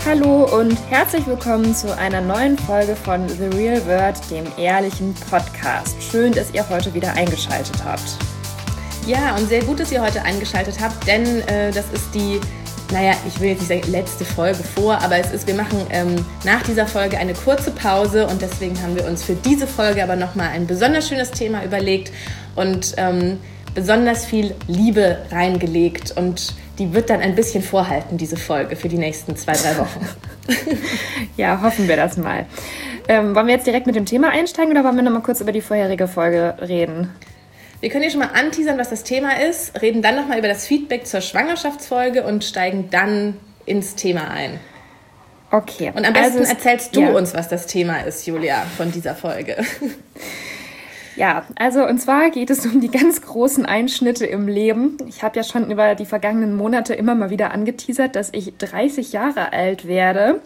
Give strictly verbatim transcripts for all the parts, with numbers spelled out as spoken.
Hallo und herzlich willkommen zu einer neuen Folge von The Real Word, dem ehrlichen Podcast. Schön, dass ihr heute wieder eingeschaltet habt. Ja, und sehr gut, dass ihr heute eingeschaltet habt, denn äh, das ist die, naja, ich will jetzt nicht sagen letzte Folge vor, aber es ist, wir machen ähm, nach dieser Folge eine kurze Pause und deswegen haben wir uns für diese Folge aber nochmal ein besonders schönes Thema überlegt und ähm, besonders viel Liebe reingelegt und die wird dann ein bisschen vorhalten, diese Folge, für die nächsten zwei, drei Wochen. Ja, hoffen wir das mal. Ähm, wollen wir jetzt direkt mit dem Thema einsteigen oder wollen wir noch mal kurz über die vorherige Folge reden? Wir können hier schon mal anteasern, was das Thema ist, reden dann nochmal über das Feedback zur Schwangerschaftsfolge und steigen dann ins Thema ein. Okay. Und am besten also, erzählst du ja. uns, was das Thema ist, Julia, von dieser Folge. Ja, also und zwar geht es um die ganz großen Einschnitte im Leben. Ich habe ja schon über die vergangenen Monate immer mal wieder angeteasert, dass ich dreißig Jahre alt werde.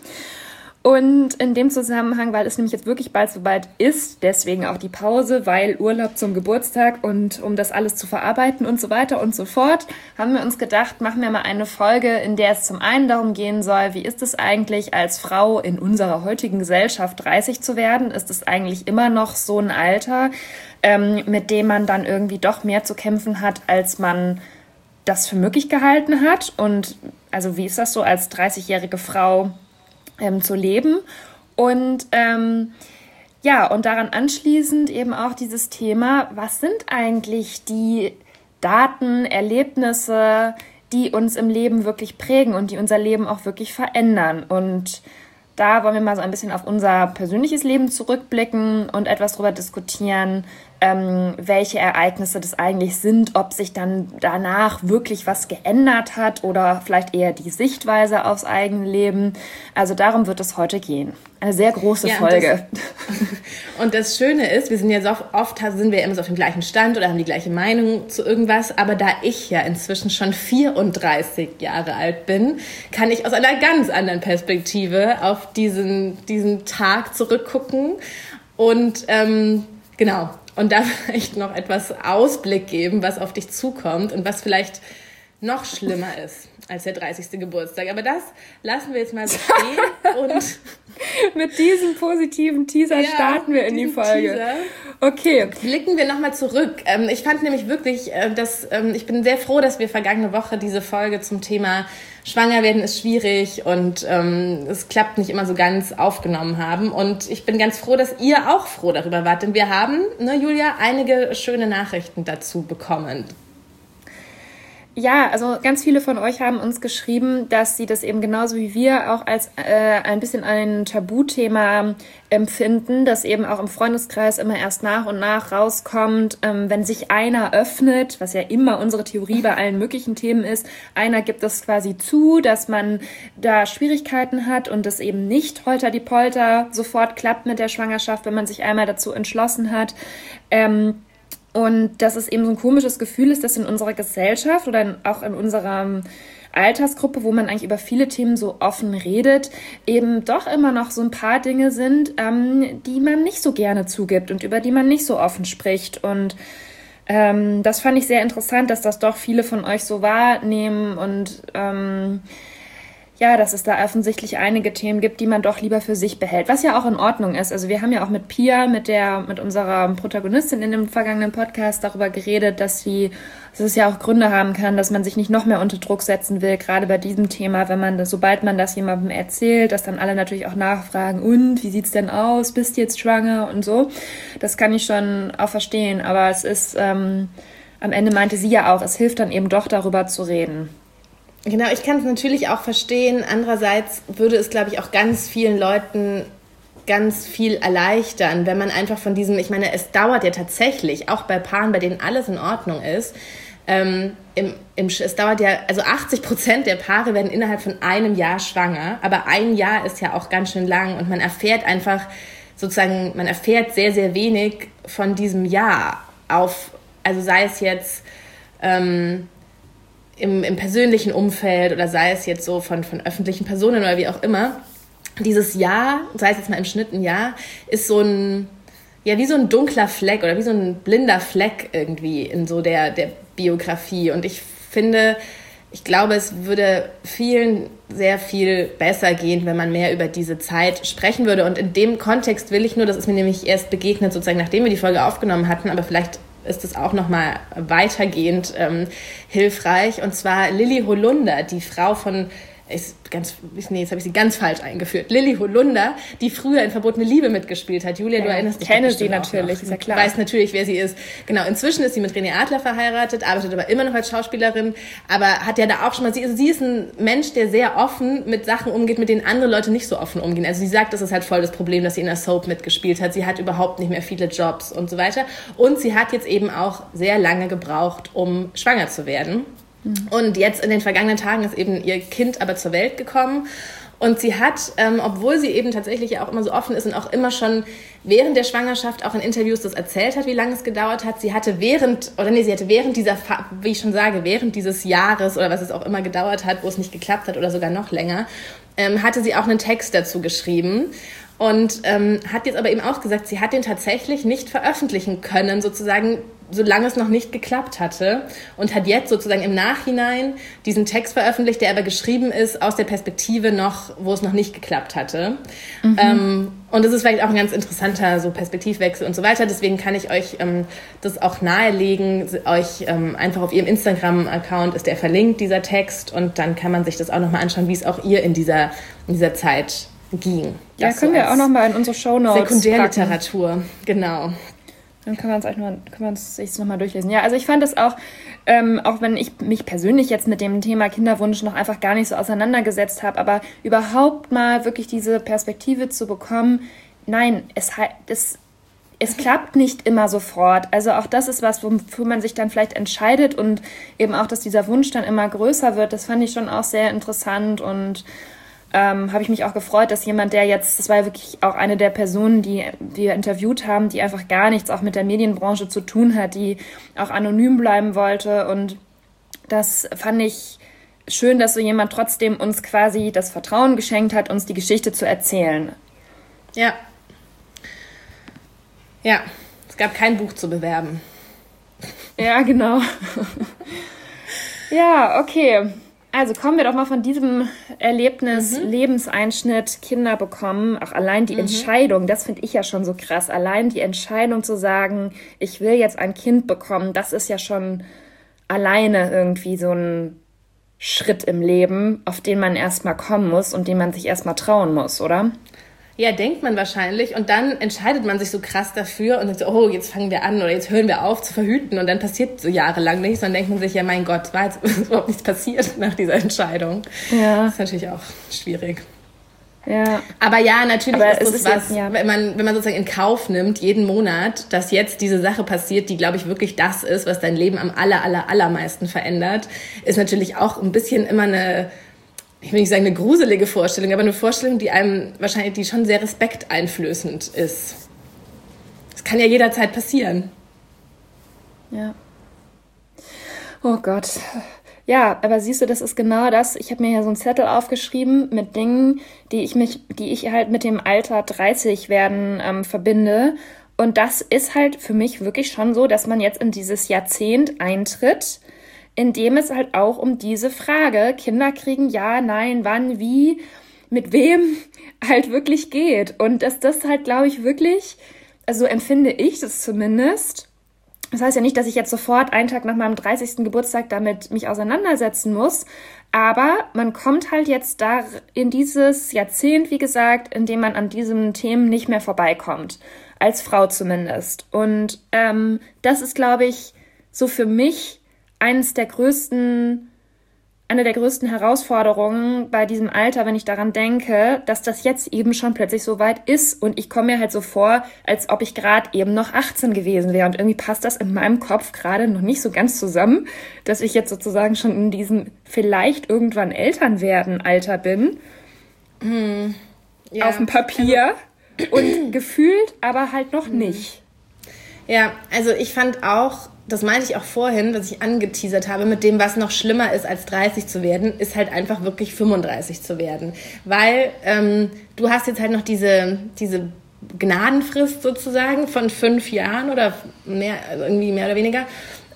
Und in dem Zusammenhang, weil es nämlich jetzt wirklich bald soweit ist, deswegen auch die Pause, weil Urlaub zum Geburtstag und um das alles zu verarbeiten und so weiter und so fort, haben wir uns gedacht, machen wir mal eine Folge, in der es zum einen darum gehen soll, wie ist es eigentlich als Frau in unserer heutigen Gesellschaft dreißig zu werden? Ist es eigentlich immer noch so ein Alter, ähm, mit dem man dann irgendwie doch mehr zu kämpfen hat, als man das für möglich gehalten hat? Und also wie ist das so als dreißigjährige Frau Ähm, zu leben und ähm, ja, und daran anschließend eben auch dieses Thema, was sind eigentlich die Daten, Erlebnisse, die uns im Leben wirklich prägen und die unser Leben auch wirklich verändern. Und da wollen wir mal so ein bisschen auf unser persönliches Leben zurückblicken und etwas darüber diskutieren, ähm, welche Ereignisse das eigentlich sind, ob sich dann danach wirklich was geändert hat oder vielleicht eher die Sichtweise aufs eigene Leben. Also darum wird es heute gehen. Eine sehr große ja, Folge. Und das, und das Schöne ist, wir sind ja so oft, sind wir immer so auf dem gleichen Stand oder haben die gleiche Meinung zu irgendwas, aber da ich ja inzwischen schon vierunddreißig Jahre alt bin, kann ich aus einer ganz anderen Perspektive auf diesen, diesen Tag zurückgucken und ähm, genau, und da vielleicht noch etwas Ausblick geben, was auf dich zukommt und was vielleicht noch schlimmer ist als der dreißigste Geburtstag. Aber das lassen wir jetzt mal so stehen. Und mit diesem positiven Teaser ja, starten wir in die Folge. Teaser. Okay. Blicken wir nochmal zurück. Ich fand nämlich wirklich, dass ich bin sehr froh, dass wir vergangene Woche diese Folge zum Thema Schwanger werden ist schwierig und ähm, es klappt nicht immer so ganz aufgenommen haben. Und ich bin ganz froh, dass ihr auch froh darüber wart. Denn wir haben, ne, Julia, einige schöne Nachrichten dazu bekommen. Ja, also ganz viele von euch haben uns geschrieben, dass sie das eben genauso wie wir auch als äh, ein bisschen ein Tabuthema empfinden, dass eben auch im Freundeskreis immer erst nach und nach rauskommt, ähm, wenn sich einer öffnet, was ja immer unsere Theorie bei allen möglichen Themen ist, einer gibt es quasi zu, dass man da Schwierigkeiten hat und es eben nicht holter die Polter sofort klappt mit der Schwangerschaft, wenn man sich einmal dazu entschlossen hat. Ähm, Und dass es eben so ein komisches Gefühl ist, dass in unserer Gesellschaft oder in, auch in unserer Altersgruppe, wo man eigentlich über viele Themen so offen redet, eben doch immer noch so ein paar Dinge sind, ähm, die man nicht so gerne zugibt und über die man nicht so offen spricht. Und ähm, das fand ich sehr interessant, dass das doch viele von euch so wahrnehmen und ähm, ja, dass es da offensichtlich einige Themen gibt, die man doch lieber für sich behält, was ja auch in Ordnung ist. Also wir haben ja auch mit Pia, mit der, mit unserer Protagonistin in dem vergangenen Podcast darüber geredet, dass sie, dass es ja auch Gründe haben kann, dass man sich nicht noch mehr unter Druck setzen will, gerade bei diesem Thema, wenn man das, sobald man das jemandem erzählt, dass dann alle natürlich auch nachfragen, und, wie sieht's denn aus, bist du jetzt schwanger und so. Das kann ich schon auch verstehen, aber es ist, ähm, am Ende meinte sie ja auch, es hilft dann eben doch darüber zu reden. Genau, ich kann es natürlich auch verstehen. Andererseits würde es, glaube ich, auch ganz vielen Leuten ganz viel erleichtern, wenn man einfach von diesem, ich meine, es dauert ja tatsächlich, auch bei Paaren, bei denen alles in Ordnung ist, ähm, im, im, es dauert ja, also achtzig Prozent der Paare werden innerhalb von einem Jahr schwanger, aber ein Jahr ist ja auch ganz schön lang und man erfährt einfach sozusagen, man erfährt sehr, sehr wenig von diesem Jahr auf, also sei es jetzt ähm, Im, im persönlichen Umfeld oder sei es jetzt so von, von öffentlichen Personen oder wie auch immer, dieses Jahr, sei es jetzt mal im Schnitt ein Jahr, ist so ein, ja, wie so ein dunkler Fleck oder wie so ein blinder Fleck irgendwie in so der, der Biografie. Und ich finde, ich glaube, es würde vielen sehr viel besser gehen, wenn man mehr über diese Zeit sprechen würde. Und in dem Kontext will ich nur, das ist mir nämlich erst begegnet, sozusagen nachdem wir die Folge aufgenommen hatten, aber vielleicht ist es auch nochmal weitergehend ähm, hilfreich. Und zwar Lilly Holunder, die Frau von... Ist ganz, nee, jetzt habe ich sie ganz falsch eingeführt. Lilly Holunder, die früher in Verbotene Liebe mitgespielt hat. Julia, ja, du erinnerst dich. Ich kenne sie natürlich, ist ja klar. Du weißt natürlich, wer sie ist. Genau, inzwischen ist sie mit René Adler verheiratet, arbeitet aber immer noch als Schauspielerin, aber hat ja da auch schon mal, sie, also sie ist ein Mensch, der sehr offen mit Sachen umgeht, mit denen andere Leute nicht so offen umgehen. Also sie sagt, das ist halt voll das Problem, dass sie in der Soap mitgespielt hat. Sie hat überhaupt nicht mehr viele Jobs und so weiter. Und sie hat jetzt eben auch sehr lange gebraucht, um schwanger zu werden. Und jetzt in den vergangenen Tagen ist eben ihr Kind aber zur Welt gekommen. Und sie hat, ähm, obwohl sie eben tatsächlich ja auch immer so offen ist und auch immer schon während der Schwangerschaft auch in Interviews das erzählt hat, wie lange es gedauert hat, sie hatte während, oder nee, sie hatte während dieser, wie ich schon sage, während dieses Jahres oder was es auch immer gedauert hat, wo es nicht geklappt hat oder sogar noch länger, ähm, hatte sie auch einen Text dazu geschrieben. Und ähm, hat jetzt aber eben auch gesagt, sie hat den tatsächlich nicht veröffentlichen können, sozusagen, solange es noch nicht geklappt hatte. Und hat jetzt sozusagen im Nachhinein diesen Text veröffentlicht, der aber geschrieben ist aus der Perspektive noch, wo es noch nicht geklappt hatte. Mhm. Ähm, und das ist vielleicht auch ein ganz interessanter so Perspektivwechsel und so weiter. Deswegen kann ich euch ähm, das auch nahelegen. Euch ähm, einfach auf ihrem Instagram-Account ist der verlinkt, dieser Text. Und dann kann man sich das auch nochmal anschauen, wie es auch ihr in dieser, in dieser Zeit ging. Ja, können so wir auch nochmal in unsere Shownotes Sekundärliteratur, packen. Genau. Dann können wir uns eigentlich mal, können wir uns das nochmal durchlesen. Ja, also ich fand das auch, ähm, auch wenn ich mich persönlich jetzt mit dem Thema Kinderwunsch noch einfach gar nicht so auseinandergesetzt habe, aber überhaupt mal wirklich diese Perspektive zu bekommen, nein, es, es, es klappt nicht immer sofort. Also auch das ist was, wofür man sich dann vielleicht entscheidet und eben auch, dass dieser Wunsch dann immer größer wird. Das fand ich schon auch sehr interessant und Ähm, habe ich mich auch gefreut, dass jemand, der jetzt, das war ja wirklich auch eine der Personen, die wir interviewt haben, die einfach gar nichts auch mit der Medienbranche zu tun hat, die auch anonym bleiben wollte, und das fand ich schön, dass so jemand trotzdem uns quasi das Vertrauen geschenkt hat, uns die Geschichte zu erzählen. Ja. Ja, es gab kein Buch zu bewerben. Ja, genau. Ja, okay. Also kommen wir doch mal von diesem Erlebnis, mhm. Lebenseinschnitt, Kinder bekommen, auch allein die mhm. Entscheidung, das finde ich ja schon so krass, allein die Entscheidung zu sagen, ich will jetzt ein Kind bekommen, das ist ja schon alleine irgendwie so ein Schritt im Leben, auf den man erstmal kommen muss und den man sich erstmal trauen muss, oder? Ja, denkt man wahrscheinlich. Und dann entscheidet man sich so krass dafür und sagt so, oh, jetzt fangen wir an oder jetzt hören wir auf zu verhüten. Und dann passiert so jahrelang nichts. Und dann denkt man sich, ja, mein Gott, war jetzt überhaupt nichts passiert nach dieser Entscheidung. Ja. Das ist natürlich auch schwierig. Ja. Aber ja, natürlich Aber ist es das ist was, jetzt, ja. wenn man, wenn man sozusagen in Kauf nimmt, jeden Monat, dass jetzt diese Sache passiert, die, glaube ich, wirklich das ist, was dein Leben am aller, aller, allermeisten verändert, ist natürlich auch ein bisschen immer eine, ich will nicht sagen eine gruselige Vorstellung, aber eine Vorstellung, die einem wahrscheinlich, die schon sehr respekteinflößend ist. Das kann ja jederzeit passieren. Ja. Oh Gott. Ja, aber siehst du, das ist genau das. Ich habe mir hier so einen Zettel aufgeschrieben mit Dingen, die ich mich, die ich halt mit dem Alter dreißig werden ähm, verbinde. Und das ist halt für mich wirklich schon so, dass man jetzt in dieses Jahrzehnt eintritt, in dem es halt auch um diese Frage, Kinder kriegen, ja, nein, wann, wie, mit wem halt wirklich geht. Und dass das halt, glaube ich, wirklich, also so empfinde ich das zumindest. Das heißt ja nicht, dass ich jetzt sofort einen Tag nach meinem dreißigsten Geburtstag damit mich auseinandersetzen muss, aber man kommt halt jetzt da in dieses Jahrzehnt, wie gesagt, in dem man an diesen Themen nicht mehr vorbeikommt, als Frau zumindest. Und ähm, das ist, glaube ich, so für mich eines der größten, eine der größten Herausforderungen bei diesem Alter, wenn ich daran denke, dass das jetzt eben schon plötzlich so weit ist. Und ich komme mir halt so vor, als ob ich gerade eben noch achtzehn gewesen wäre. Und irgendwie passt das in meinem Kopf gerade noch nicht so ganz zusammen, dass ich jetzt sozusagen schon in diesem vielleicht irgendwann Eltern werden Alter bin. Mm, ja. Auf dem Papier. Also, und gefühlt aber halt noch mm. nicht. Ja, also ich fand auch, das meinte ich auch vorhin, was ich angeteasert habe, mit dem, was noch schlimmer ist, als dreißig zu werden, ist halt einfach wirklich fünfunddreißig zu werden. Weil ähm, du hast jetzt halt noch diese, diese Gnadenfrist sozusagen von fünf Jahren oder mehr, also irgendwie mehr oder weniger.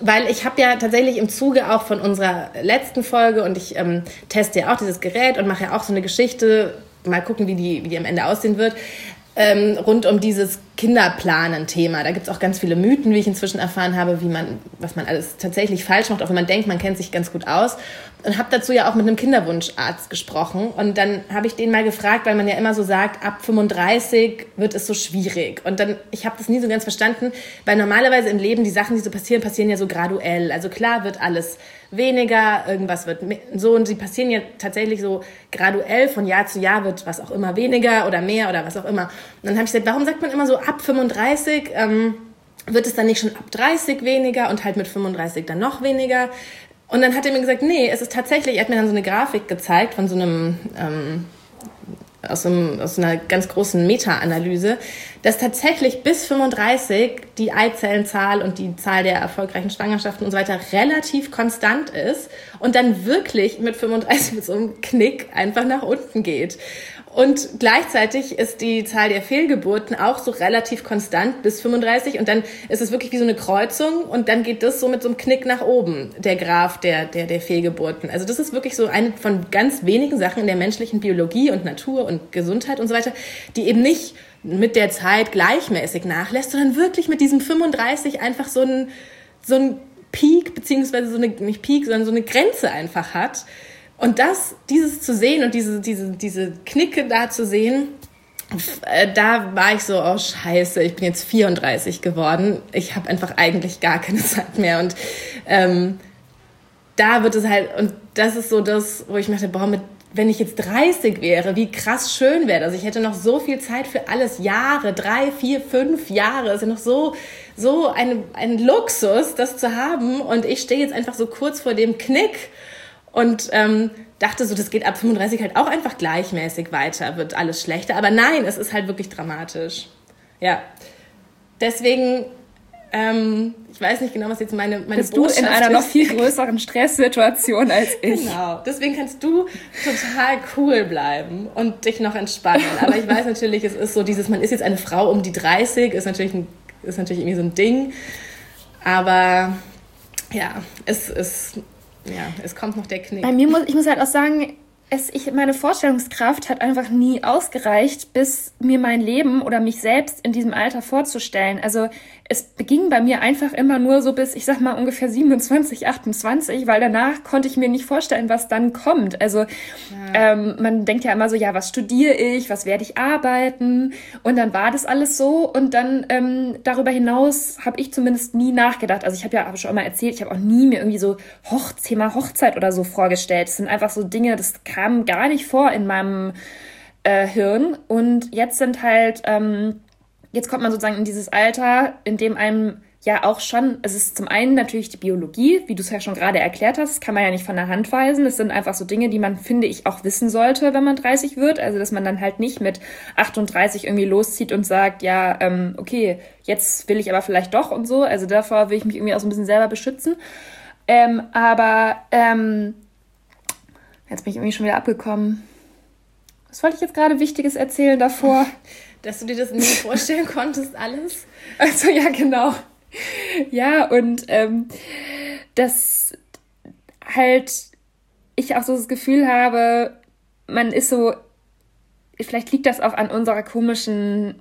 weil ich habe ja tatsächlich im Zuge auch von unserer letzten Folge und ich ähm, teste ja auch dieses Gerät und mache ja auch so eine Geschichte, mal gucken, wie die, wie die am Ende aussehen wird, ähm, rund um dieses Kinderplanen-Thema. Da gibt es auch ganz viele Mythen, wie ich inzwischen erfahren habe, wie man, was man alles tatsächlich falsch macht, auch wenn man denkt, man kennt sich ganz gut aus. Und habe dazu ja auch mit einem Kinderwunscharzt gesprochen. Und dann habe ich den mal gefragt, weil man ja immer so sagt, ab fünfunddreißig wird es so schwierig. Und dann, ich habe das nie so ganz verstanden, weil normalerweise im Leben die Sachen, die so passieren, passieren ja so graduell. Also klar wird alles weniger, irgendwas wird so, und sie passieren ja tatsächlich so graduell, von Jahr zu Jahr wird was auch immer weniger oder mehr oder was auch immer. Und dann habe ich gesagt, warum sagt man immer so ab fünfunddreißig, ähm, wird es dann nicht schon ab dreißig weniger und halt mit fünfunddreißig dann noch weniger? Und dann hat er mir gesagt, nee, es ist tatsächlich, er hat mir dann so eine Grafik gezeigt von so einem, ähm, aus, einem aus einer ganz großen Meta-Analyse, dass tatsächlich bis fünfunddreißig die Eizellenzahl und die Zahl der erfolgreichen Schwangerschaften und so weiter relativ konstant ist und dann wirklich mit fünfunddreißig mit so einem Knick einfach nach unten geht. Und gleichzeitig ist die Zahl der Fehlgeburten auch so relativ konstant bis fünfunddreißig und dann ist es wirklich wie so eine Kreuzung und dann geht das so mit so einem Knick nach oben, der Graph der, der, der Fehlgeburten. Also das ist wirklich so eine von ganz wenigen Sachen in der menschlichen Biologie und Natur und Gesundheit und so weiter, die eben nicht mit der Zeit gleichmäßig nachlässt, sondern wirklich mit diesem fünfunddreißig einfach so ein, so ein Peak, beziehungsweise so eine, nicht Peak, sondern so eine Grenze einfach hat. Und das, dieses zu sehen und diese, diese, diese Knicke da zu sehen, äh, da war ich so, oh Scheiße, ich bin jetzt vierunddreißig geworden. Ich habe einfach eigentlich gar keine Zeit mehr. Und ähm, da wird es halt, und das ist so das, wo ich mir dachte, boah, mit, wenn ich jetzt dreißig wäre, wie krass schön wäre das. Ich hätte noch so viel Zeit für alles, Jahre, drei, vier, fünf Jahre. Das ist ja noch so, so ein, ein Luxus, das zu haben. Und ich stehe jetzt einfach so kurz vor dem Knick. Und ähm, dachte so, das geht ab fünfunddreißig halt auch einfach gleichmäßig weiter, wird alles schlechter. Aber nein, es ist halt wirklich dramatisch. Ja, deswegen, ähm, ich weiß nicht genau, was jetzt meine, meine Bist Botschaft du in einer ist. Noch viel größeren Stresssituation als ich. Genau, deswegen kannst du total cool bleiben und dich noch entspannen. Aber ich weiß natürlich, es ist so dieses, man ist jetzt eine Frau um die dreißig, ist natürlich, ein, ist natürlich irgendwie so ein Ding. Aber ja, es ist... Ja, es kommt noch der Knick. Bei mir muss, ich muss halt auch sagen, es, ich, meine Vorstellungskraft hat einfach nie ausgereicht, bis mir mein Leben oder mich selbst in diesem Alter vorzustellen. Also es ging bei mir einfach immer nur so bis, ich sag mal, ungefähr siebenundzwanzig, achtundzwanzig, weil danach konnte ich mir nicht vorstellen, was dann kommt. Also ja. ähm, man denkt ja immer so, ja, was studiere ich, was werde ich arbeiten? Und dann war das alles so und dann ähm, darüber hinaus habe ich zumindest nie nachgedacht. Also ich habe ja hab schon immer erzählt, ich habe auch nie mir irgendwie so Hoch- Thema Hochzeit oder so vorgestellt. Das sind einfach so Dinge, das kam gar nicht vor in meinem äh, Hirn. Und jetzt sind halt... Ähm, Jetzt kommt man sozusagen in dieses Alter, in dem einem ja auch schon, es ist zum einen natürlich die Biologie, wie du es ja schon gerade erklärt hast, das kann man ja nicht von der Hand weisen. Das sind einfach so Dinge, die man, finde ich, auch wissen sollte, wenn man dreißig wird. Also, dass man dann halt nicht mit achtunddreißig irgendwie loszieht und sagt, ja, ähm, okay, jetzt will ich aber vielleicht doch und so. Also davor will ich mich irgendwie auch so ein bisschen selber beschützen. Ähm, aber ähm, jetzt bin ich irgendwie schon wieder abgekommen. Was wollte ich jetzt gerade Wichtiges erzählen davor? Dass du dir das nie vorstellen konntest, alles? Also ja, genau. Ja, und ähm, dass halt ich auch so das Gefühl habe, man ist so, vielleicht liegt das auch an unserer komischen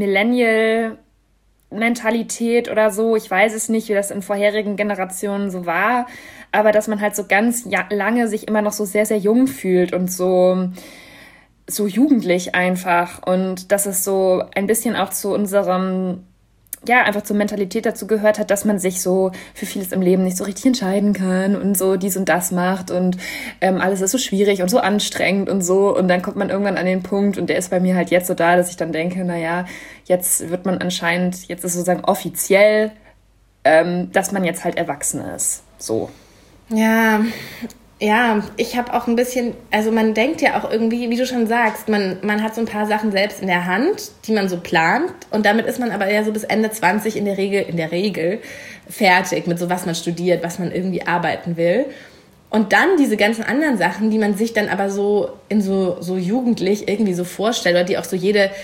Millennial-Mentalität oder so. Ich weiß es nicht, wie das in vorherigen Generationen so war, aber dass man halt so ganz ja, lange sich immer noch so sehr, sehr jung fühlt und so... so jugendlich einfach und dass es so ein bisschen auch zu unserem, ja, einfach zur Mentalität dazu gehört hat, dass man sich so für vieles im Leben nicht so richtig entscheiden kann und so dies und das macht und ähm, alles ist so schwierig und so anstrengend und so und dann kommt man irgendwann an den Punkt und der ist bei mir halt jetzt so da, dass ich dann denke, naja, jetzt wird man anscheinend, jetzt ist sozusagen offiziell, ähm, dass man jetzt halt erwachsen ist, so. Ja, Ja, ich habe auch ein bisschen, also man denkt ja auch irgendwie, wie du schon sagst, man, man hat so ein paar Sachen selbst in der Hand, die man so plant und damit ist man aber ja so bis Ende zwanzig in der Regel, in der Regel fertig mit so, was man studiert, was man irgendwie arbeiten will. Und dann diese ganzen anderen Sachen, die man sich dann aber so in so, so jugendlich irgendwie so vorstellt oder die auch so jede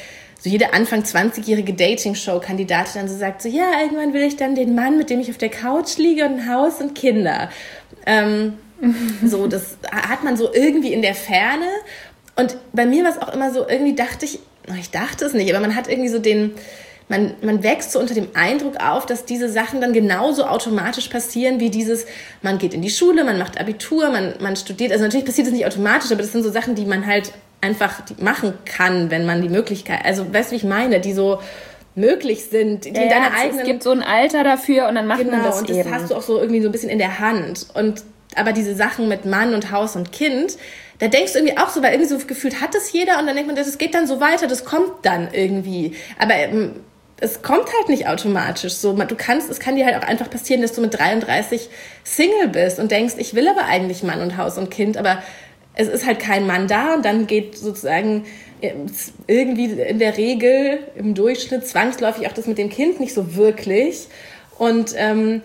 so jede Anfang zwanzigjährige Dating-Show-Kandidatin dann so sagt, so ja, irgendwann will ich dann den Mann, mit dem ich auf der Couch liege und ein Haus und Kinder. Ähm, so, das hat man so irgendwie in der Ferne. Und bei mir war es auch immer so, irgendwie dachte ich, ich dachte es nicht, aber man hat irgendwie so den... Man, man wächst so unter dem Eindruck auf, dass diese Sachen dann genauso automatisch passieren wie dieses, man geht in die Schule, man macht Abitur, man, man studiert. Also natürlich passiert das nicht automatisch, aber das sind so Sachen, die man halt einfach machen kann, wenn man die Möglichkeit, also weißt du, wie ich meine, die so möglich sind, die ja, in deiner ja, eigenen... Es gibt so ein Alter dafür und dann macht genau, man das und das eben. hast du auch so irgendwie so ein bisschen in der Hand. Und aber diese Sachen mit Mann und Haus und Kind, da denkst du irgendwie auch so, weil irgendwie so gefühlt hat es jeder und dann denkt man, das geht dann so weiter, das kommt dann irgendwie. Aber ähm, es kommt halt nicht automatisch so. Du kannst, es kann dir halt auch einfach passieren, dass du mit dreiunddreißig Single bist und denkst, ich will aber eigentlich Mann und Haus und Kind, aber es ist halt kein Mann da und dann geht sozusagen irgendwie in der Regel im Durchschnitt zwangsläufig auch das mit dem Kind nicht so wirklich. Und ähm,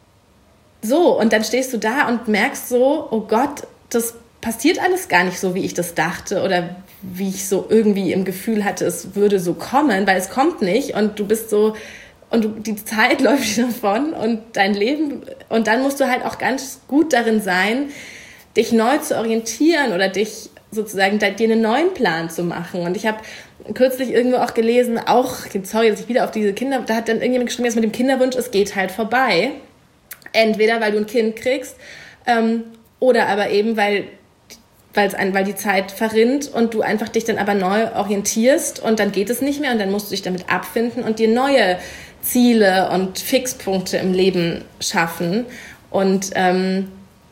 so, und dann stehst du da und merkst so, oh Gott, das passiert alles gar nicht so, wie ich das dachte oder wie ich so irgendwie im Gefühl hatte, es würde so kommen, weil es kommt nicht und du bist so, und du, die Zeit läuft dir davon und dein Leben, und dann musst du halt auch ganz gut darin sein, dich neu zu orientieren oder dich sozusagen dir einen neuen Plan zu machen. Und ich habe kürzlich irgendwo auch gelesen, auch, sorry, dass ich wieder auf diese Kinder, da hat dann irgendjemand geschrieben, jetzt mit dem Kinderwunsch, es geht halt vorbei. Entweder, weil du ein Kind kriegst, ähm, oder aber eben, weil weil's ein, weil die Zeit verrinnt und du einfach dich dann aber neu orientierst und dann geht es nicht mehr und dann musst du dich damit abfinden und dir neue Ziele und Fixpunkte im Leben schaffen. Und ähm,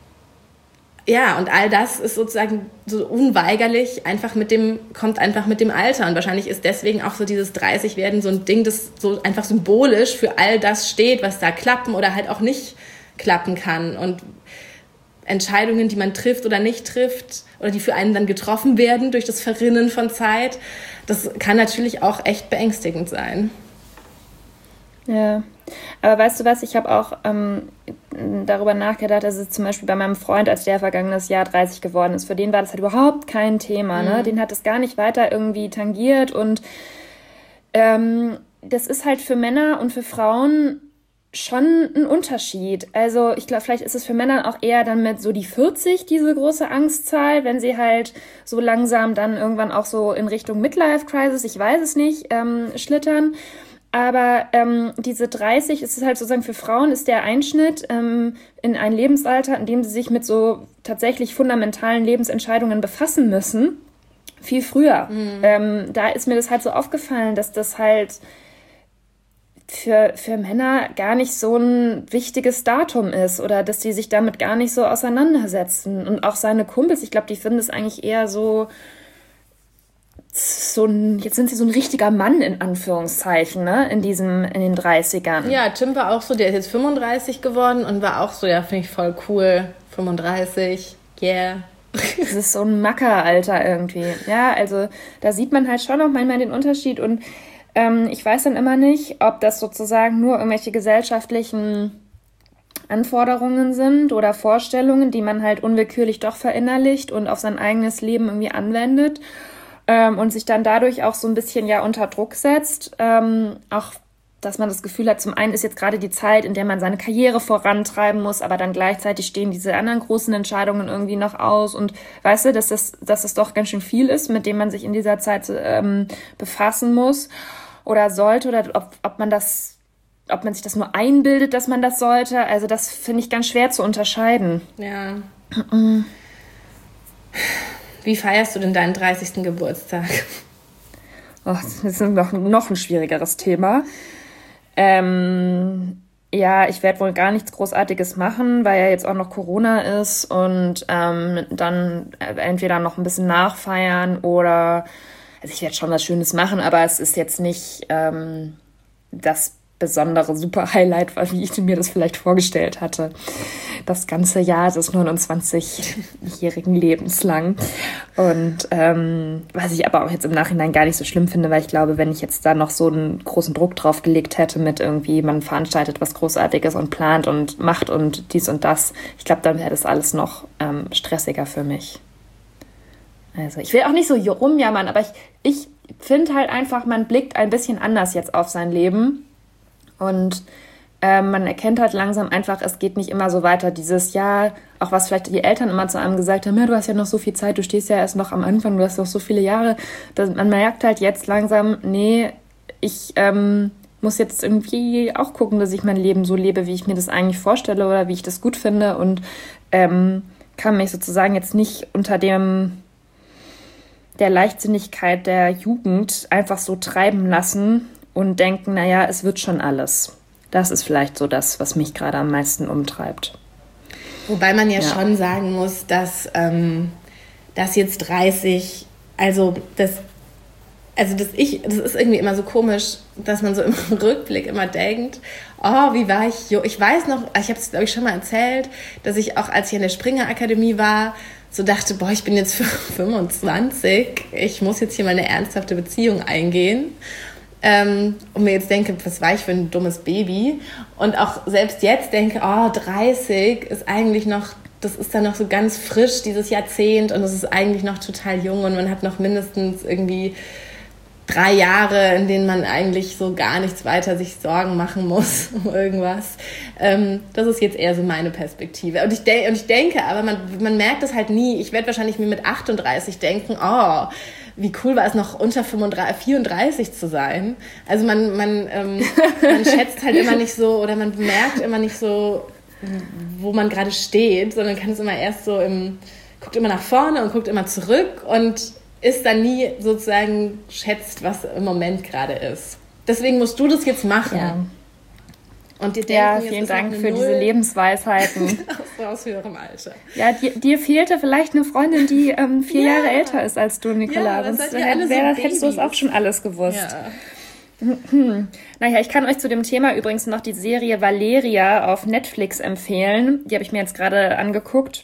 ja, und all das ist sozusagen so unweigerlich einfach mit dem, kommt einfach mit dem Alter. Und wahrscheinlich ist deswegen auch so dieses dreißig werden so ein Ding, das so einfach symbolisch für all das steht, was da klappen oder halt auch nicht klappen kann. Und Entscheidungen, die man trifft oder nicht trifft oder die für einen dann getroffen werden durch das Verrinnen von Zeit, das kann natürlich auch echt beängstigend sein. Ja, aber weißt du was, ich habe auch ähm, darüber nachgedacht, dass es zum Beispiel bei meinem Freund, als der vergangenes Jahr dreißig geworden ist, für den war das halt überhaupt kein Thema, mhm. ne? Den hat es gar nicht weiter irgendwie tangiert und ähm, das ist halt für Männer und für Frauen schon ein Unterschied. Also ich glaube, vielleicht ist es für Männer auch eher dann mit so die vierzig diese große Angstzahl, wenn sie halt so langsam dann irgendwann auch so in Richtung Midlife-Crisis, ich weiß es nicht, ähm, schlittern. Aber ähm, diese dreißig ist es halt sozusagen für Frauen ist der Einschnitt ähm, in ein Lebensalter, in dem sie sich mit so tatsächlich fundamentalen Lebensentscheidungen befassen müssen, viel früher. Mhm. Ähm, da ist mir das halt so aufgefallen, dass das halt für, für Männer gar nicht so ein wichtiges Datum ist oder dass die sich damit gar nicht so auseinandersetzen. Und auch seine Kumpels, ich glaube, die finden es eigentlich eher so, so ein, jetzt sind sie so ein richtiger Mann in Anführungszeichen, ne, in diesem, in den dreißigern. Ja, Tim war auch so, der ist jetzt fünfunddreißig geworden und war auch so, ja, finde ich voll cool, fünfunddreißig, yeah. Das ist so ein Mackeralter irgendwie. Ja, also da sieht man halt schon auch manchmal den Unterschied und ähm, ich weiß dann immer nicht, ob das sozusagen nur irgendwelche gesellschaftlichen Anforderungen sind oder Vorstellungen, die man halt unwillkürlich doch verinnerlicht und auf sein eigenes Leben irgendwie anwendet. Ähm, und sich dann dadurch auch so ein bisschen ja unter Druck setzt. Ähm, auch, dass man das Gefühl hat, zum einen ist jetzt gerade die Zeit, in der man seine Karriere vorantreiben muss, aber dann gleichzeitig stehen diese anderen großen Entscheidungen irgendwie noch aus. Und weißt du, dass das, dass das doch ganz schön viel ist, mit dem man sich in dieser Zeit ähm, befassen muss oder sollte, oder ob, ob man das, ob man sich das nur einbildet, dass man das sollte. Also das finde ich ganz schwer zu unterscheiden. Ja. Wie feierst du denn deinen dreißigsten Geburtstag? Oh, das ist noch, noch ein schwierigeres Thema. Ähm, ja, ich werde wohl gar nichts Großartiges machen, weil ja jetzt auch noch Corona ist und ähm, dann entweder noch ein bisschen nachfeiern oder, also ich werde schon was Schönes machen, aber es ist jetzt nicht ähm, das besondere Super-Highlight, wie ich mir das vielleicht vorgestellt hatte. Das ganze Jahr des neunundzwanzigjährigen Lebens lang. Und ähm, was ich aber auch jetzt im Nachhinein gar nicht so schlimm finde, weil ich glaube, wenn ich jetzt da noch so einen großen Druck drauf gelegt hätte mit irgendwie, man veranstaltet was Großartiges und plant und macht und dies und das, ich glaube, dann wäre das alles noch ähm, stressiger für mich. Also ich will auch nicht so rumjammern, aber ich, ich finde halt einfach, man blickt ein bisschen anders jetzt auf sein Leben und äh, man erkennt halt langsam einfach, es geht nicht immer so weiter. Dieses Jahr, auch was vielleicht die Eltern immer zu einem gesagt haben, ja, du hast ja noch so viel Zeit, du stehst ja erst noch am Anfang, du hast noch so viele Jahre. Das, man merkt halt jetzt langsam, nee, ich ähm, muss jetzt irgendwie auch gucken, dass ich mein Leben so lebe, wie ich mir das eigentlich vorstelle oder wie ich das gut finde und ähm, kann mich sozusagen jetzt nicht unter dem der Leichtsinnigkeit der Jugend einfach so treiben lassen und denken, naja, es wird schon alles. Das ist vielleicht so das, was mich gerade am meisten umtreibt. Wobei man ja, ja. schon sagen muss, dass, ähm, dass jetzt dreißig, also das, also das, ich, das ist irgendwie immer so komisch, dass man so im Rückblick immer denkt, oh, wie war ich jung. Ich weiß noch, ich habe es, glaube ich, schon mal erzählt, dass ich auch, als ich in der Springer-Akademie war, so dachte, boah, ich bin jetzt fünfundzwanzig, ich muss jetzt hier mal eine ernsthafte Beziehung eingehen. Ähm, und mir jetzt denke, was war ich für ein dummes Baby? Und auch selbst jetzt denke, oh, dreißig ist eigentlich noch, das ist dann noch so ganz frisch, dieses Jahrzehnt, und es ist eigentlich noch total jung und man hat noch mindestens irgendwie drei Jahre, in denen man eigentlich so gar nichts weiter sich Sorgen machen muss um irgendwas. Ähm, das ist jetzt eher so meine Perspektive. Und ich, de- und ich denke, aber man, man merkt das halt nie. Ich werde wahrscheinlich mir mit achtunddreißig denken, oh, wie cool war es noch unter fünfunddreißig, vierunddreißig zu sein. Also man, man, ähm, man schätzt halt immer nicht so oder man merkt immer nicht so, wo man gerade steht, sondern kann es immer erst so im, guckt immer nach vorne und guckt immer zurück und ist dann nie sozusagen schätzt, was im Moment gerade ist. Deswegen musst du das jetzt machen. Ja. Und dir denken, ja, vielen Dank für Null. Diese Lebensweisheiten. aus, aus höherem Alter. Ja, dir, dir fehlte vielleicht eine Freundin, die ähm, vier ja. Jahre älter ist als du, Nicola. Ja, Sonst hätt, hätt, wär, so hättest du es auch schon alles gewusst. Ja. Hm. Naja, ich kann euch zu dem Thema übrigens noch die Serie Valeria auf Netflix empfehlen. Die habe ich mir jetzt gerade angeguckt.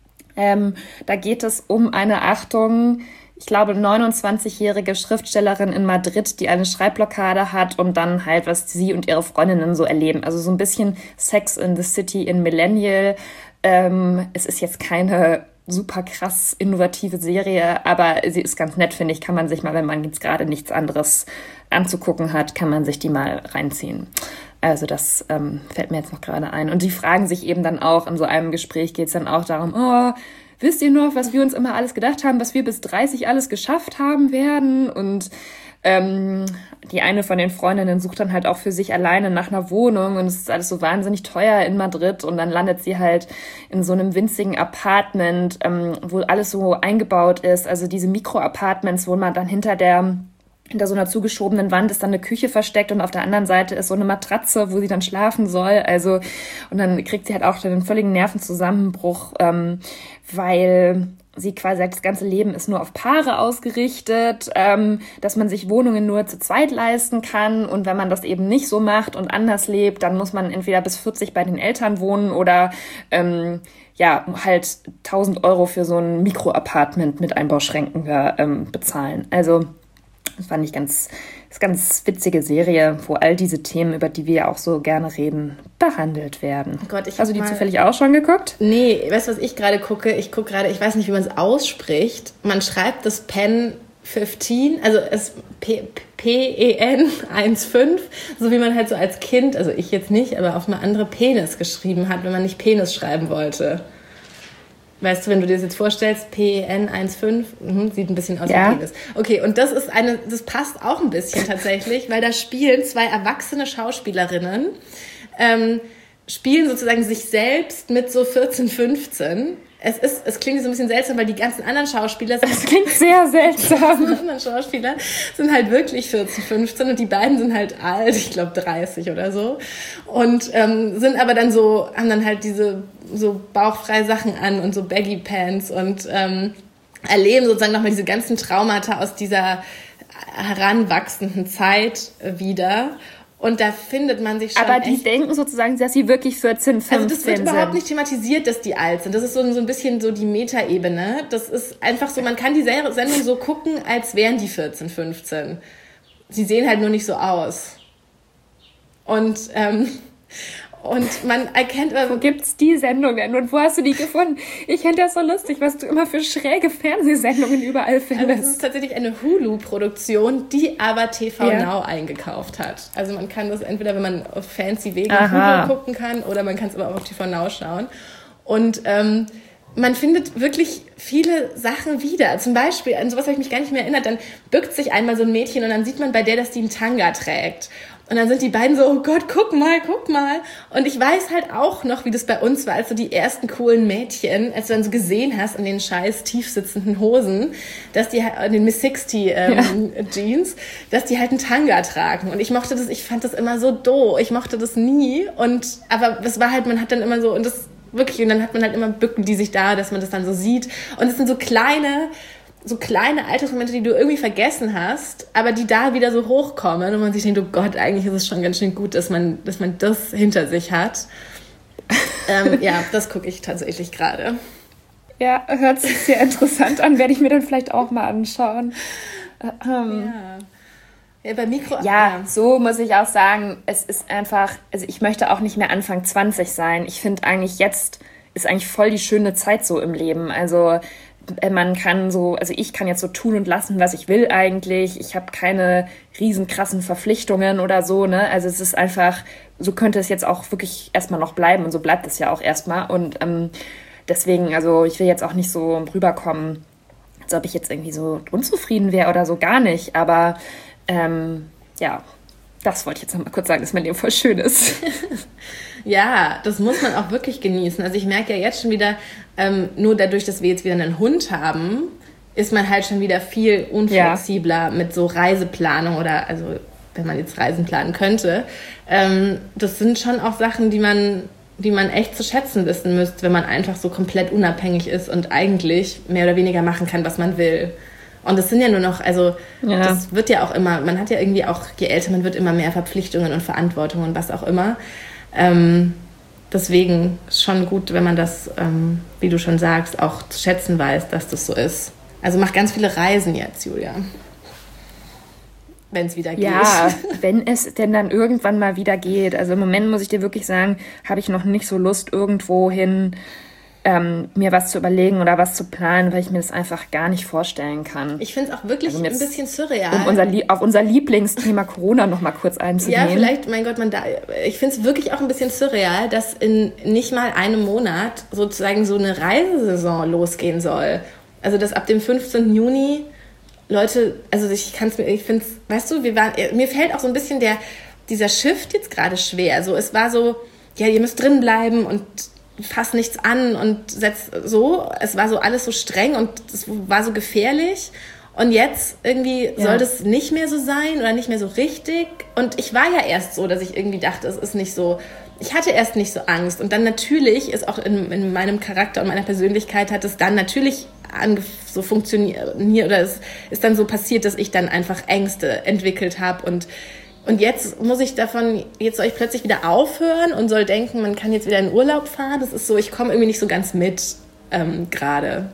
Ähm, da geht es um eine, Achtung, ich glaube, neunundzwanzigjährige Schriftstellerin in Madrid, die eine Schreibblockade hat und dann halt, was sie und ihre Freundinnen so erleben. Also so ein bisschen Sex in the City in Millennial. Ähm, es ist jetzt keine super krass innovative Serie, aber sie ist ganz nett, finde ich. Kann man sich mal, wenn man jetzt gerade nichts anderes anzugucken hat, kann man sich die mal reinziehen. Also das ähm, fällt mir jetzt noch gerade ein. Und die fragen sich eben dann auch, in so einem Gespräch geht es dann auch darum, oh, wisst ihr noch, was wir uns immer alles gedacht haben, was wir bis dreißig alles geschafft haben werden? Und ähm, die eine von den Freundinnen sucht dann halt auch für sich alleine nach einer Wohnung und es ist alles so wahnsinnig teuer in Madrid und dann landet sie halt in so einem winzigen Apartment, ähm, wo alles so eingebaut ist, also diese Mikro-Apartments, wo man dann hinter der hinter so einer zugeschobenen Wand ist dann eine Küche versteckt und auf der anderen Seite ist so eine Matratze, wo sie dann schlafen soll. Also und dann kriegt sie halt auch einen völligen Nervenzusammenbruch, ähm, weil sie quasi sagt, das ganze Leben ist nur auf Paare ausgerichtet, ähm, dass man sich Wohnungen nur zu zweit leisten kann und wenn man das eben nicht so macht und anders lebt, dann muss man entweder bis vierzig bei den Eltern wohnen oder ähm, ja halt tausend Euro für so ein Mikroapartment mit Einbauschränken ähm, bezahlen. Also das fand ich ganz, das ist eine ganz witzige Serie, wo all diese Themen, über die wir ja auch so gerne reden, behandelt werden. Oh Gott, ich Hast du die mal... zufällig auch schon geguckt? Nee, weißt du, was ich gerade gucke? Ich gucke gerade, ich weiß nicht, wie man es ausspricht. Man schreibt das Pen fünfzehn, also es P E N fünfzehn, so wie man halt so als Kind, also ich jetzt nicht, aber auf eine andere Penis geschrieben hat, wenn man nicht Penis schreiben wollte. Weißt du, wenn du dir das jetzt vorstellst, P E N fünfzehn, mhm, sieht ein bisschen aus wie ja. Penis. Okay, und das ist eine, das passt auch ein bisschen tatsächlich, weil da spielen zwei erwachsene Schauspielerinnen, ähm, spielen sozusagen sich selbst mit so vierzehn, fünfzehn. Es ist, es klingt so ein bisschen seltsam, weil die ganzen anderen Schauspieler sind... Es klingt sehr seltsam. Die anderen Schauspieler sind halt wirklich vierzehn, fünfzehn und die beiden sind halt alt, ich glaube dreißig oder so. Und ähm, sind aber dann so, haben dann halt diese so bauchfreie Sachen an und so Baggy Pants und ähm, erleben sozusagen nochmal diese ganzen Traumata aus dieser heranwachsenden Zeit wieder. Und da findet man sich schon. Aber die echt denken sozusagen, dass sie wirklich vierzehn, fünfzehn sind. Also das wird überhaupt nicht thematisiert, dass die alt sind. Das ist so, so ein bisschen so die Metaebene. Das ist einfach so, man kann die Sendung so gucken, als wären die vierzehn, fünfzehn. Sie sehen halt nur nicht so aus. Und, ähm, Und man erkennt... Wo gibt's die Sendung denn und wo hast du die gefunden? Ich finde das so lustig, was du immer für schräge Fernsehsendungen überall findest. Also das ist tatsächlich eine Hulu-Produktion, die aber T V ja. Now eingekauft hat. Also man kann das entweder, wenn man auf fancy Wegen Hulu gucken kann, oder man kann es aber auch auf T V Now schauen. Und ähm, man findet wirklich viele Sachen wieder. Zum Beispiel, an sowas habe ich mich gar nicht mehr erinnert, dann bückt sich einmal so ein Mädchen und dann sieht man bei der, dass die einen Tanga trägt. Und dann sind die beiden so, oh Gott, guck mal, guck mal. Und ich weiß halt auch noch, wie das bei uns war, als so die ersten coolen Mädchen, als du dann so gesehen hast in den scheiß tiefsitzenden Hosen, dass die halt, in den Miss sechzig ähm, ja. Jeans, dass die halt einen Tanga tragen. Und ich mochte das, ich fand das immer so doof. Ich mochte das nie. Und, aber es war halt, man hat dann immer so, und das wirklich, und dann hat man halt immer Bücken, die sich da, dass man das dann so sieht. Und es sind so kleine... so kleine Alltagsmomente, die du irgendwie vergessen hast, aber die da wieder so hochkommen und man sich denkt, oh Gott, eigentlich ist es schon ganz schön gut, dass man, dass man das hinter sich hat. ähm, ja, das gucke ich tatsächlich gerade. Ja, hört sich sehr interessant an, werde ich mir dann vielleicht auch mal anschauen. Ähm, ja. Ja, bei Mikro... Ja, ja, so muss ich auch sagen, es ist einfach, also ich möchte auch nicht mehr Anfang zwanzig sein. Ich finde eigentlich jetzt ist eigentlich voll die schöne Zeit so im Leben. Also man kann so, also ich kann jetzt so tun und lassen, was ich will eigentlich. Ich habe keine riesen krassen Verpflichtungen oder so, ne? Also es ist einfach, so könnte es jetzt auch wirklich erstmal noch bleiben und so bleibt es ja auch erstmal. Und ähm, deswegen, also ich will jetzt auch nicht so rüberkommen, als ob ich jetzt irgendwie so unzufrieden wäre oder so, gar nicht. Aber ähm, ja, das wollte ich jetzt noch mal kurz sagen, dass mein Leben voll schön ist. Ja, das muss man auch wirklich genießen. Also ich merke ja jetzt schon wieder, ähm, nur dadurch, dass wir jetzt wieder einen Hund haben, ist man halt schon wieder viel unflexibler ja. mit so Reiseplanung oder, also wenn man jetzt Reisen planen könnte. Ähm, das sind schon auch Sachen, die man, die man echt zu schätzen wissen müsste, wenn man einfach so komplett unabhängig ist und eigentlich mehr oder weniger machen kann, was man will. Und das sind ja nur noch, also ja. das wird ja auch immer, man hat ja irgendwie auch, je älter man wird, immer mehr Verpflichtungen und Verantwortung und was auch immer. Ähm, deswegen ist schon gut, wenn man das, ähm, wie du schon sagst, auch zu schätzen weiß, dass das so ist. Also mach ganz viele Reisen jetzt, Julia. Wenn es wieder geht. Ja, wenn es denn dann irgendwann mal wieder geht. Also im Moment muss ich dir wirklich sagen, habe ich noch nicht so Lust, irgendwo hin ähm, mir was zu überlegen oder was zu planen, weil ich mir das einfach gar nicht vorstellen kann. Ich finde es auch wirklich also ein bisschen surreal. Um unser, auf unser Lieblingsthema Corona noch mal kurz einzugehen. Ja, vielleicht, mein Gott, man da, ich finde es wirklich auch ein bisschen surreal, dass in nicht mal einem Monat sozusagen so eine Reisesaison losgehen soll. Also dass ab dem fünfzehnten Juni Leute, also ich kann es mir, ich finde es, weißt du, wir waren, mir fällt auch so ein bisschen der, dieser Shift jetzt gerade schwer. So, es war so, ja, ihr müsst drin bleiben und fass nichts an und setz so. Es war so alles so streng und es war so gefährlich. Und jetzt irgendwie ja. soll das nicht mehr so sein oder nicht mehr so richtig. Und ich war ja erst so, dass ich irgendwie dachte, es ist nicht so. Ich hatte erst nicht so Angst. Und dann natürlich ist auch in, in meinem Charakter und meiner Persönlichkeit hat es dann natürlich ange- so funktioniert oder es ist dann so passiert, dass ich dann einfach Ängste entwickelt habe und Und jetzt muss ich davon, jetzt soll ich plötzlich wieder aufhören und soll denken, man kann jetzt wieder in Urlaub fahren. Das ist so, ich komme irgendwie nicht so ganz mit ähm, gerade.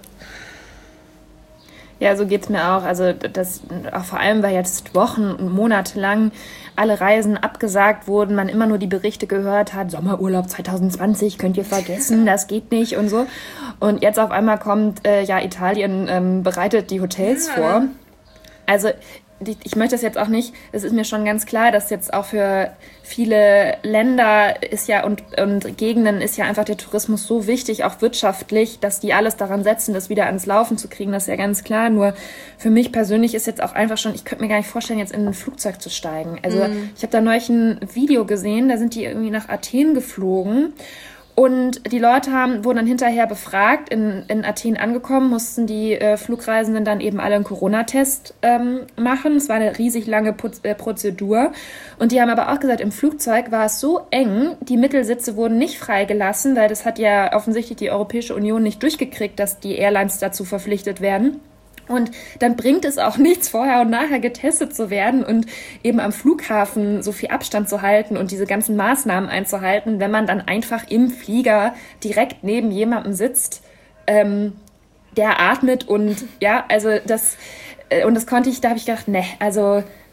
Ja, so geht's mir auch. Also das, auch vor allem, weil jetzt Wochen und Monate lang alle Reisen abgesagt wurden, man immer nur die Berichte gehört hat, Sommerurlaub zwanzig zwanzig könnt ihr vergessen, das geht nicht und so. Und jetzt auf einmal kommt, äh, ja, Italien ähm, bereitet die Hotels ja. vor. Also ich möchte das jetzt auch nicht, es ist mir schon ganz klar, dass jetzt auch für viele Länder ist ja und, und Gegenden ist ja einfach der Tourismus so wichtig, auch wirtschaftlich, dass die alles daran setzen, das wieder ans Laufen zu kriegen, das ist ja ganz klar. Nur für mich persönlich ist jetzt auch einfach schon, ich könnte mir gar nicht vorstellen, jetzt in ein Flugzeug zu steigen. Also mm. ich habe da neulich ein Video gesehen, da sind die irgendwie nach Athen geflogen. Und die Leute haben, wurden dann hinterher befragt, in, in Athen angekommen, mussten die äh, Flugreisenden dann eben alle einen Corona-Test ähm, machen. Es war eine riesig lange Puz- äh, Prozedur. Und die haben aber auch gesagt, im Flugzeug war es so eng, die Mittelsitze wurden nicht freigelassen, weil das hat ja offensichtlich die Europäische Union nicht durchgekriegt, dass die Airlines dazu verpflichtet werden. Und dann bringt es auch nichts, vorher und nachher getestet zu werden und eben am Flughafen so viel Abstand zu halten und diese ganzen Maßnahmen einzuhalten, wenn man dann einfach im Flieger direkt neben jemandem sitzt, ähm, der atmet und ja, also das, äh, und das konnte ich, da habe ich gedacht, ne, also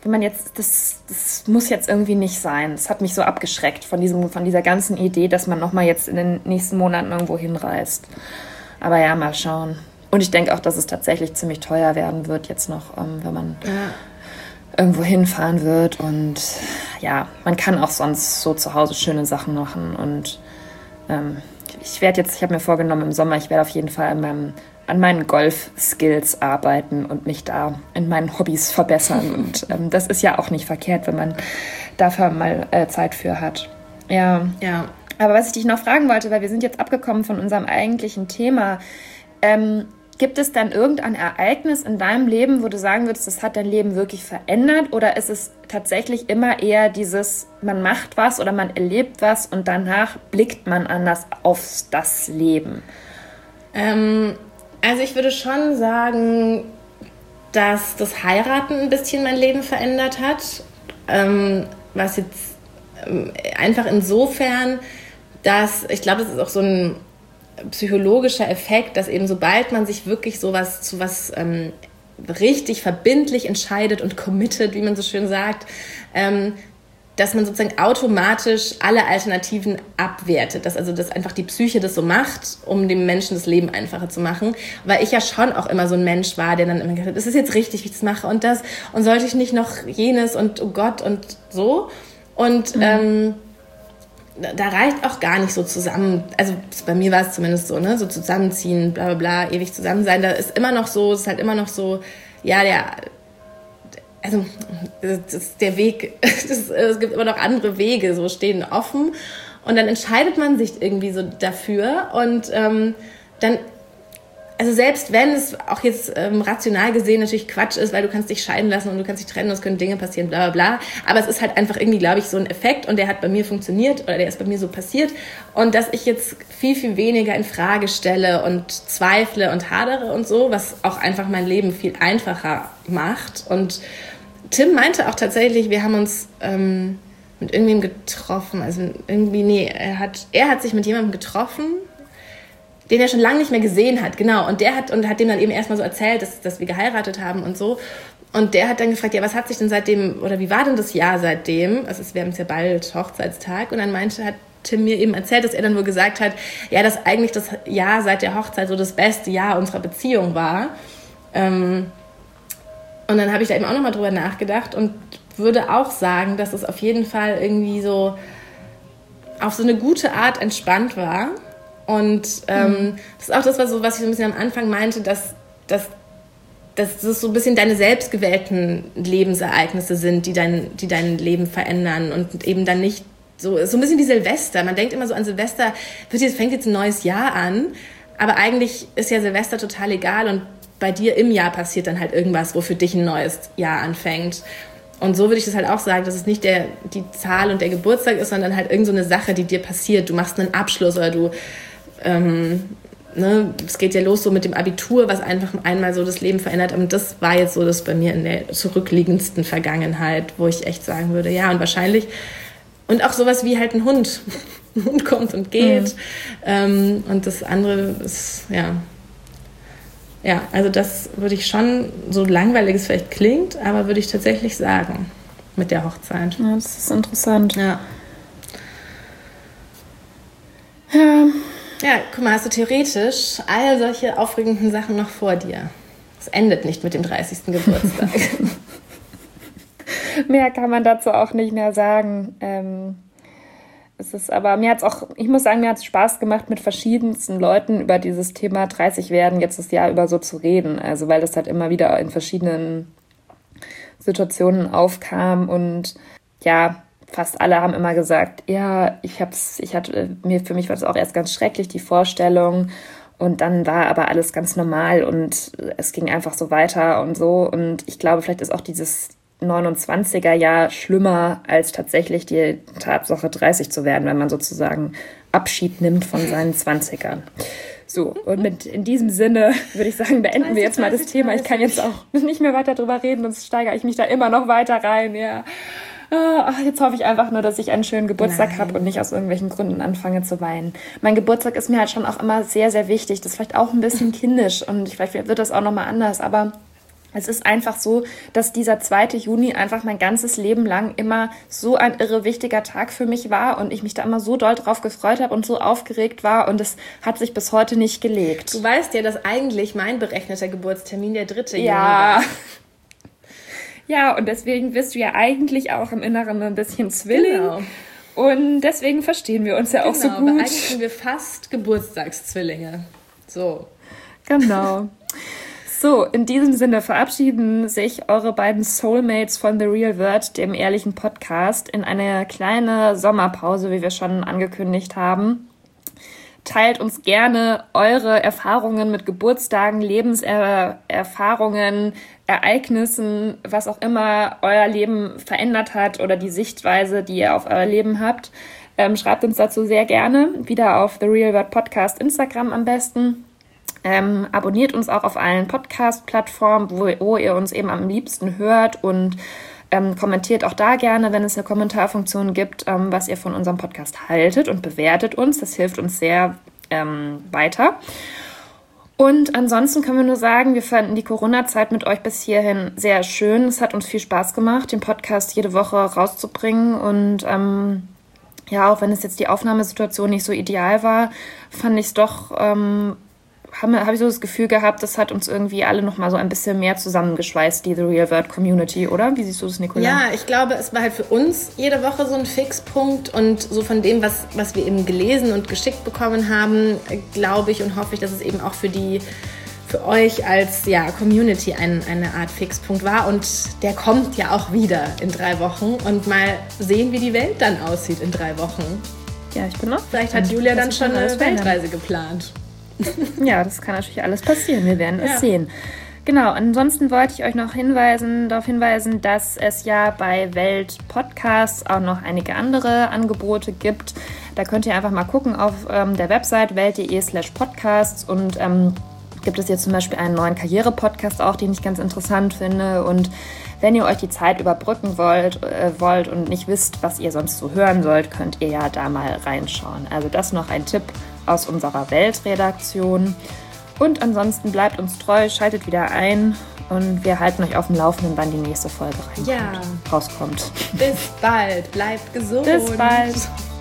wenn man jetzt, das, das muss jetzt irgendwie nicht sein. Das hat mich so abgeschreckt von diesem, von dieser ganzen Idee, dass man nochmal jetzt in den nächsten Monaten irgendwo hinreist. Aber ja, mal schauen. Und ich denke auch, dass es tatsächlich ziemlich teuer werden wird jetzt noch, ähm, wenn man ja. irgendwo hinfahren wird. Und ja, man kann auch sonst so zu Hause schöne Sachen machen. Und ähm, ich werde jetzt, ich habe mir vorgenommen im Sommer, ich werde auf jeden Fall an meinem an meinen Golf-Skills arbeiten und mich da in meinen Hobbys verbessern. Und ähm, das ist ja auch nicht verkehrt, wenn man dafür mal äh, Zeit für hat. Ja. ja. Aber was ich dich noch fragen wollte, weil wir sind jetzt abgekommen von unserem eigentlichen Thema, ähm, gibt es dann irgendein Ereignis in deinem Leben, wo du sagen würdest, das hat dein Leben wirklich verändert? Oder ist es tatsächlich immer eher dieses, man macht was oder man erlebt was und danach blickt man anders auf das Leben? Ähm... Also ich würde schon sagen, dass das Heiraten ein bisschen mein Leben verändert hat. Ähm, was jetzt ähm, einfach insofern, dass, ich glaube, das ist auch so ein psychologischer Effekt, dass eben sobald man sich wirklich sowas zu was ähm, richtig verbindlich entscheidet und committed, wie man so schön sagt, ähm, dass man sozusagen automatisch alle Alternativen abwertet. Dass also dass einfach die Psyche das so macht, um dem Menschen das Leben einfacher zu machen. Weil ich ja schon auch immer so ein Mensch war, der dann immer gesagt hat, ist es jetzt richtig, wie ich das mache und das und sollte ich nicht noch jenes und oh Gott und so. Und mhm. ähm, da reicht auch gar nicht so zusammen, also bei mir war es zumindest so, ne, so zusammenziehen, bla bla bla, ewig zusammen sein. Da ist immer noch so, es ist halt immer noch so, ja, der Also das ist der Weg, das, es gibt immer noch andere Wege, so stehen offen. Und dann entscheidet man sich irgendwie so dafür. Und ähm, dann, also selbst wenn es auch jetzt ähm, rational gesehen natürlich Quatsch ist, weil du kannst dich scheiden lassen und du kannst dich trennen und es können Dinge passieren, bla bla bla. Aber es ist halt einfach irgendwie, glaube ich, so ein Effekt und der hat bei mir funktioniert oder der ist bei mir so passiert. Und dass ich jetzt viel, viel weniger in Frage stelle und zweifle und hadere und so, was auch einfach mein Leben viel einfacher macht. Und Tim meinte auch tatsächlich, wir haben uns ähm, mit irgendwem getroffen, also irgendwie, nee, er hat, er hat sich mit jemandem getroffen, den er schon lange nicht mehr gesehen hat, genau, und der hat, und hat dem dann eben erstmal so erzählt, dass, dass wir geheiratet haben und so, und der hat dann gefragt, ja, was hat sich denn seitdem, oder wie war denn das Jahr seitdem, also wir haben jetzt ja bald Hochzeitstag, und dann meinte, hat Tim mir eben erzählt, dass er dann wohl gesagt hat, ja, dass eigentlich das Jahr seit der Hochzeit so das beste Jahr unserer Beziehung war, ähm, und dann habe ich da eben auch nochmal drüber nachgedacht und würde auch sagen, dass es auf jeden Fall irgendwie so auf so eine gute Art entspannt war. Und ähm, mhm. das ist auch das, was, so, was ich so ein bisschen am Anfang meinte, dass, dass, dass das so ein bisschen deine selbstgewählten Lebensereignisse sind, die dein, die dein Leben verändern und eben dann nicht so, so ein bisschen wie Silvester. Man denkt immer so an Silvester, es fängt jetzt ein neues Jahr an, aber eigentlich ist ja Silvester total egal und bei dir im Jahr passiert dann halt irgendwas, wo für dich ein neues Jahr anfängt. Und so würde ich das halt auch sagen, dass es nicht der, die Zahl und der Geburtstag ist, sondern halt irgend so eine Sache, die dir passiert. Du machst einen Abschluss oder du, ähm, ne, es geht ja los so mit dem Abitur, was einfach einmal so das Leben verändert. Und das war jetzt so das bei mir in der zurückliegendsten Vergangenheit, wo ich echt sagen würde, ja, und wahrscheinlich, und auch sowas wie halt ein Hund. Ein Hund kommt und geht. Mhm. Ähm, und das andere ist, ja... Ja, also das würde ich schon, so langweilig es vielleicht klingt, aber würde ich tatsächlich sagen, mit der Hochzeit. Ja, das ist interessant. Ja. Ja. Ja, guck mal, hast du theoretisch all solche aufregenden Sachen noch vor dir. Es endet nicht mit dem dreißigsten Geburtstag. Mehr kann man dazu auch nicht mehr sagen. Ähm Es ist aber, mir hat's auch, ich muss sagen, mir hat es Spaß gemacht, mit verschiedensten Leuten über dieses Thema dreißig werden jetzt das Jahr über so zu reden. Also, weil das halt immer wieder in verschiedenen Situationen aufkam und ja, fast alle haben immer gesagt, ja, ich hab's, ich hatte, mir, für mich war das auch erst ganz schrecklich, die Vorstellung. Und dann war aber alles ganz normal und es ging einfach so weiter und so. Und ich glaube, vielleicht ist auch dieses neunundzwanziger Jahr schlimmer als tatsächlich die Tatsache, dreißig zu werden, wenn man sozusagen Abschied nimmt von seinen zwanzigern. So, und mit in diesem Sinne würde ich sagen, beenden dreißig, wir jetzt mal das dreißig, Thema. Ich kann jetzt auch nicht mehr weiter drüber reden, sonst steigere ich mich da immer noch weiter rein. Ja. Ach, jetzt hoffe ich einfach nur, dass ich einen schönen Geburtstag habe und nicht aus irgendwelchen Gründen anfange zu weinen. Mein Geburtstag ist mir halt schon auch immer sehr, sehr wichtig. Das ist vielleicht auch ein bisschen kindisch und vielleicht wird das auch nochmal anders, aber Es ist einfach so, dass dieser zweite Juni einfach mein ganzes Leben lang immer so ein irre wichtiger Tag für mich war und ich mich da immer so doll drauf gefreut habe und so aufgeregt war und es hat sich bis heute nicht gelegt. Du weißt ja, dass eigentlich mein berechneter Geburtstermin der dritte Juni ja. war. Ja, und deswegen bist du ja eigentlich auch im Inneren ein bisschen Zwilling. Genau. Und deswegen verstehen wir uns ja auch genau, so gut. Aber eigentlich sind wir fast Geburtstagszwillinge. So. Genau. So, in diesem Sinne verabschieden sich eure beiden Soulmates von The Real Word, dem ehrlichen Podcast, in eine kleine Sommerpause, wie wir schon angekündigt haben. Teilt uns gerne eure Erfahrungen mit Geburtstagen, Lebenserfahrungen, Ereignissen, was auch immer euer Leben verändert hat oder die Sichtweise, die ihr auf euer Leben habt. Ähm, schreibt uns dazu sehr gerne. Wieder auf The Real Word Podcast Instagram am besten. Ähm, abonniert uns auch auf allen Podcast-Plattformen, wo, wo ihr uns eben am liebsten hört und ähm, kommentiert auch da gerne, wenn es eine Kommentarfunktion gibt, ähm, was ihr von unserem Podcast haltet und bewertet uns. Das hilft uns sehr ähm, weiter. Und ansonsten können wir nur sagen, wir fanden die Corona-Zeit mit euch bis hierhin sehr schön. Es hat uns viel Spaß gemacht, den Podcast jede Woche rauszubringen und ähm, ja, auch wenn es jetzt die Aufnahmesituation nicht so ideal war, fand ich es doch... Ähm, habe hab ich so das Gefühl gehabt, das hat uns irgendwie alle noch mal so ein bisschen mehr zusammengeschweißt, die The Real Word Community, oder? Wie siehst du das, Nicola? Ja, ich glaube, es war halt für uns jede Woche so ein Fixpunkt und so von dem, was, was wir eben gelesen und geschickt bekommen haben, glaube ich und hoffe ich, dass es eben auch für die für euch als ja, Community ein, eine Art Fixpunkt war und der kommt ja auch wieder in drei Wochen und mal sehen, wie die Welt dann aussieht in drei Wochen. Ja, ich bin noch. Vielleicht hat Julia dann schon eine Weltreise geplant. Ja, das kann natürlich alles passieren. Wir werden es ja. sehen. Genau, ansonsten wollte ich euch noch hinweisen, darauf hinweisen, dass es ja bei Welt Podcasts auch noch einige andere Angebote gibt. Da könnt ihr einfach mal gucken auf ähm, der Website welt punkt de slash podcasts und ähm, gibt es jetzt zum Beispiel einen neuen Karriere-Podcast auch, den ich ganz interessant finde. Und wenn ihr euch die Zeit überbrücken wollt, äh, wollt und nicht wisst, was ihr sonst so hören sollt, könnt ihr ja da mal reinschauen. Also das noch ein Tipp aus unserer Weltredaktion. Und ansonsten bleibt uns treu, schaltet wieder ein und wir halten euch auf dem Laufenden, wann die nächste Folge reinkommt, ja. rauskommt. Bis bald, bleibt gesund. Bis bald.